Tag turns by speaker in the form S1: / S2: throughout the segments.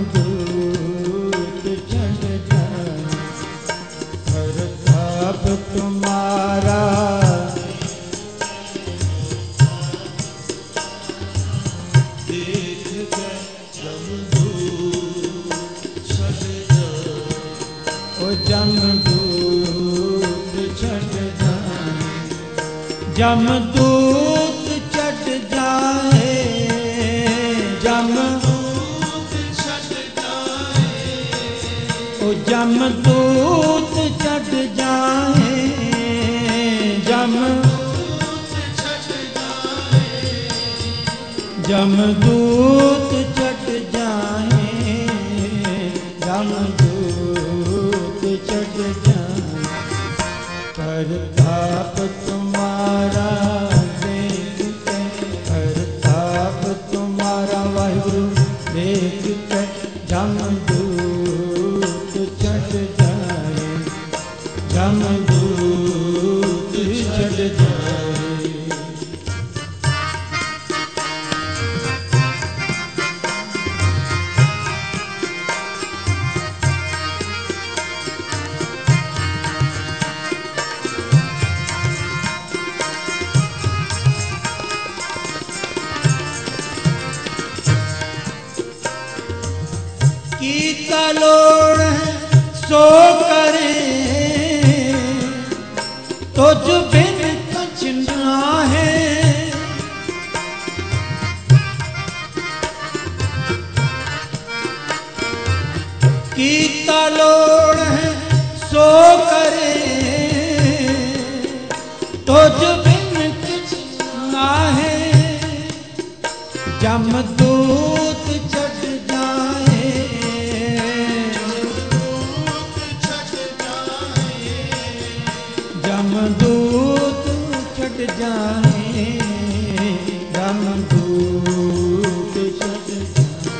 S1: जमदूत चढ़ जाए, प्रताप तुम्हारा देख कर जमदूत चढ़ जाए, ओ जमदूत चढ़ जाए, जमदूत चढ़ जाए, जमदूत चढ़ जाए, ओ जमदूत चढ़ जाए, जमदूत चढ़ जाए, जमदूत चढ़ जाए, जमदूत चढ़ जाए, प्रताप तुम्हारा देख के, प्रताप तुम्हारा वाहिगुरु देख के, जमदूत चढ़ जाए, जमदूत चढ़ जाए। की कलोड़ सो करे, तुझ बिन कुछ ना है, की कलोड़ सो करे, तुझ बिन कुछ ना है, जमदूत चढ़ जाए, जमदूत चढ़ जाए, जमदूत चढ़ जाए,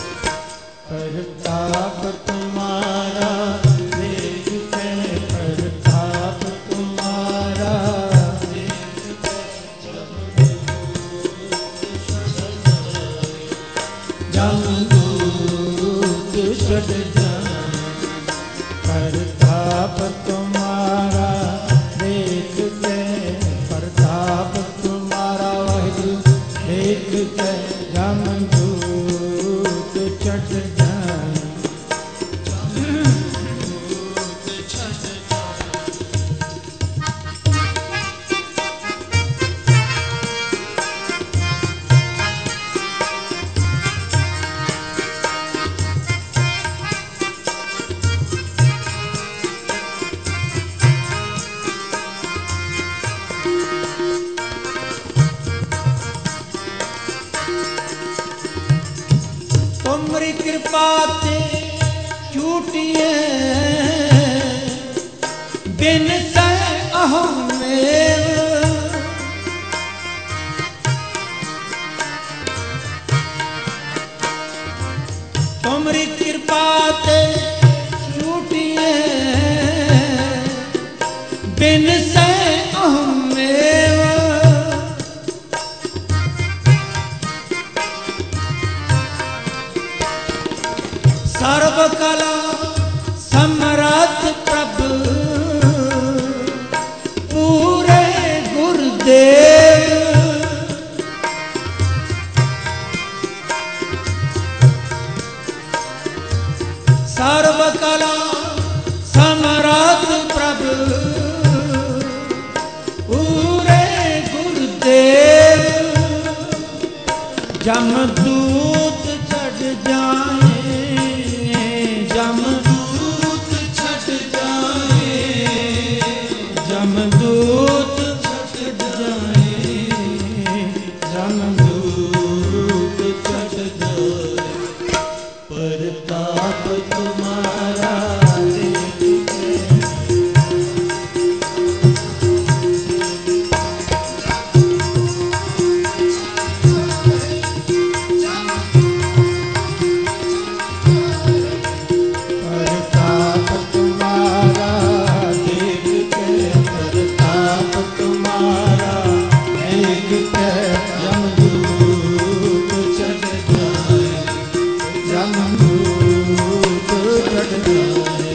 S1: प्रताप तुम्हारा देख के, प्रताप तुम्हारा देख के, जमदूत चढ़ जाए, प्रताप तुम्हारा देख के, प्रताप तुम्हारा वाहिगुरु देख के, जमदूत चढ़ जाए, जमदूत चढ़ जाए। तुमरी कृपा ते छूटिए बिन सह अहम में, तुमरी कृपा ते छूटिए बिन सह अहम में, सर्वकला समर्थ प्रभु पूरे गुरुदेव, सर्वकला समर्थ प्रभु पूरे गुरुदेव, जमदूत चढ़ जाए, जमदूत चढ़ जाए, जमदूत चढ़ जाए, जमदूत चढ़ जाए, प्रताप तुम्हारा देख के, जमदूत चढ़ जाए।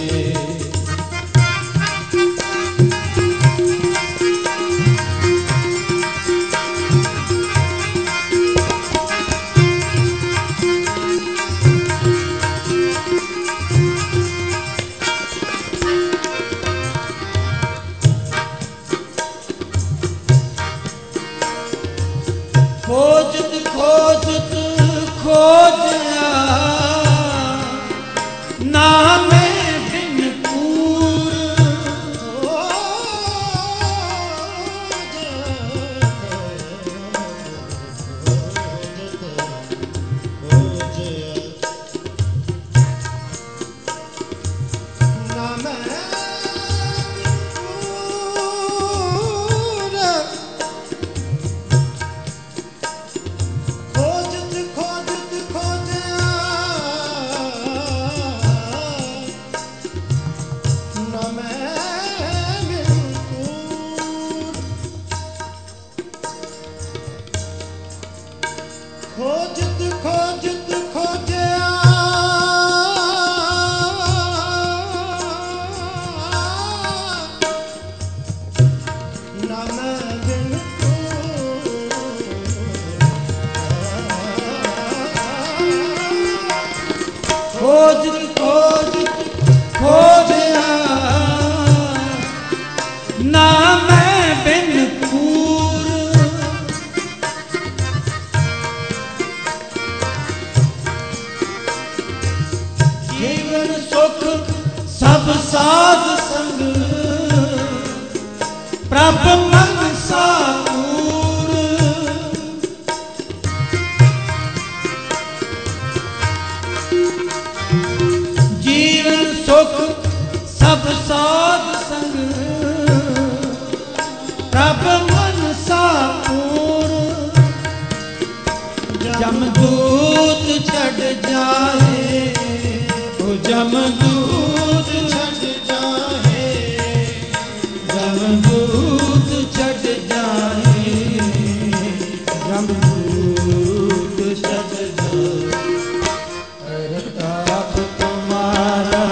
S1: खोजत खोजत खोजया नामे बिन पूर। खोजत खोजत खोजया नाम बिन खोजत खोजत खोजया नाम बिन सब साध संग प्रभ मन सापूर। जीवन सुख सब साध संग प्रभ मन सापूर। जमदूत चढ़ जाए ओ जमदूत चढ़ जाए। जमदूत चढ़ जाए जमदूत चढ़ जाए। प्रताप तुम्हारा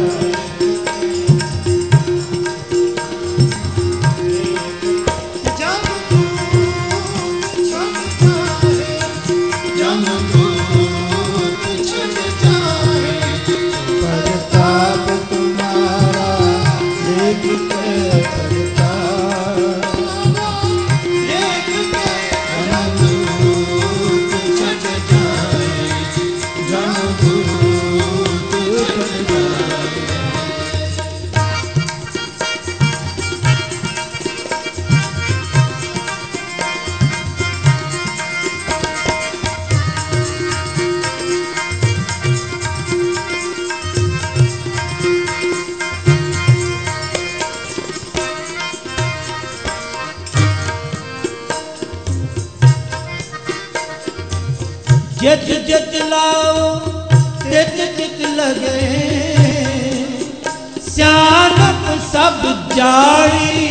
S1: जित जित लाओ तित तित लगे। सियानप सब जाड़ी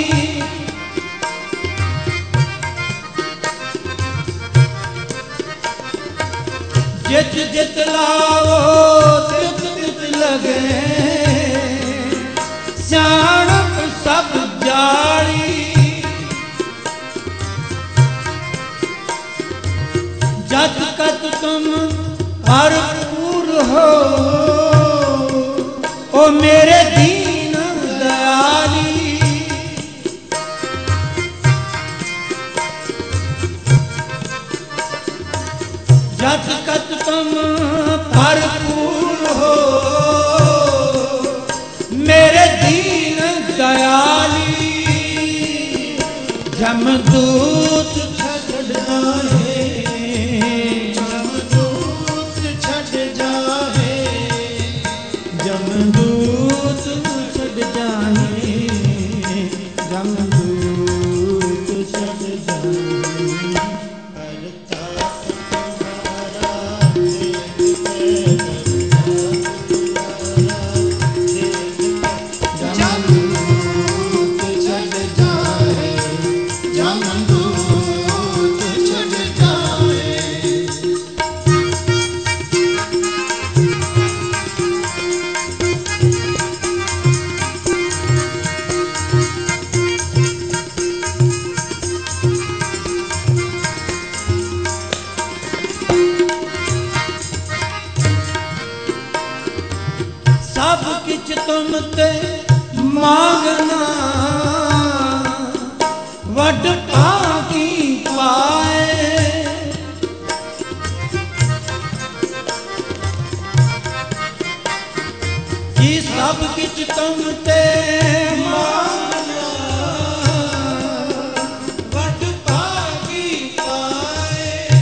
S1: जित जित लाओ तित तित लगे। सियानप सब जाड़ी जत कत तुम भरपूर हो ओ मेरे दीन दयाली। जत कत तुम भरपूर हो मेरे दीन दयाली। जमदूत छड़ जाए जमदूत छड़ जाए जमदूत छड़ जाए। जमदूत छड़ सब किछ तुम ते मांगना वड भागी पाए कि सब किछ तुम ते मांगना वड भागी पाए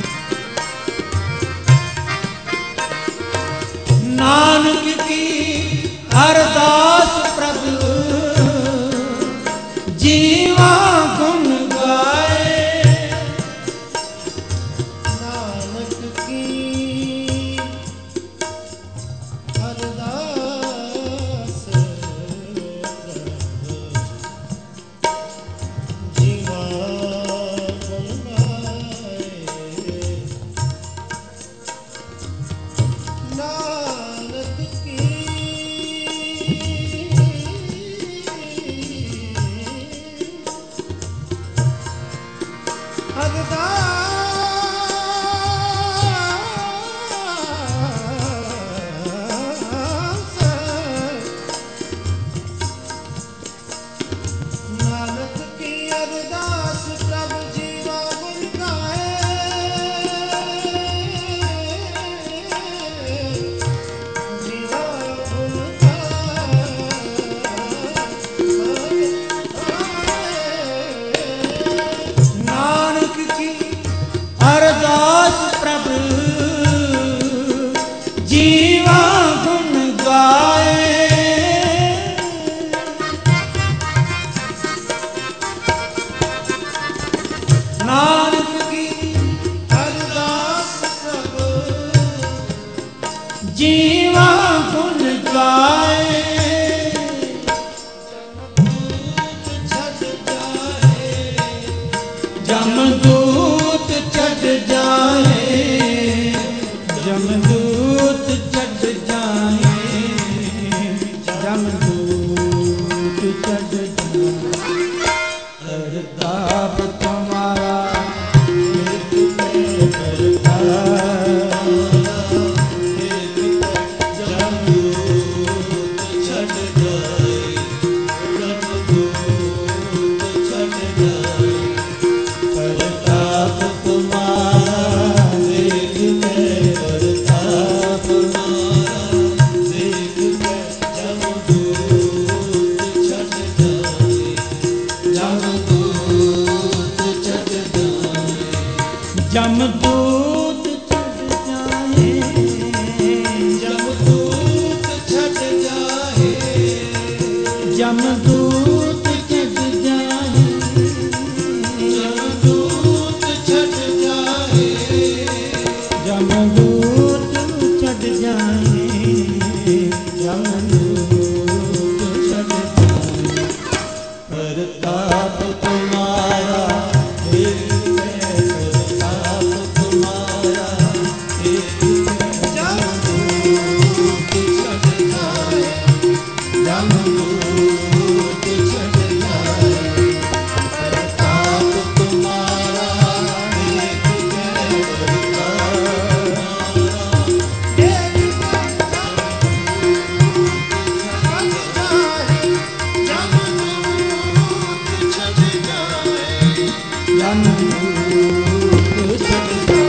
S1: नानक की अरदास प्रभु जीवा गुण गाए
S2: नानक की अरदास जीवा गुण गाए नानक की अरदास प्रभु जीवा गुण गाए जीवा गुण
S1: नानक की अरदास प्रभु जीवा गुण गाए नानक की
S2: अरदास प्रभु
S1: जीवा गुण गाए
S2: जमदूत छट जाए
S1: जमदूत छट जाए जमदूत छट जाए प्रताप तुम्हारा एक
S2: जमदूत छट जाए जमदूत छट जाए
S1: प्रताप तुम्हारा
S2: देख के प्रताप तुम्हारा देख के जमदूत छट जाए जमदूत छट जाए
S1: जमदूत छट जाए
S2: जमदूत छट जाए
S1: जमदूत छट जाए
S2: जमदूत छट जाए
S1: जमदूत छट जाए जमदूत छट जाए
S2: प्रताप तुम्हारा देख के प्रताप तुम्हारा देख के जमदूत छट जाए जमदूत छट जाए प्रताप तुम्हारा देख के
S1: जमदूत छट जाए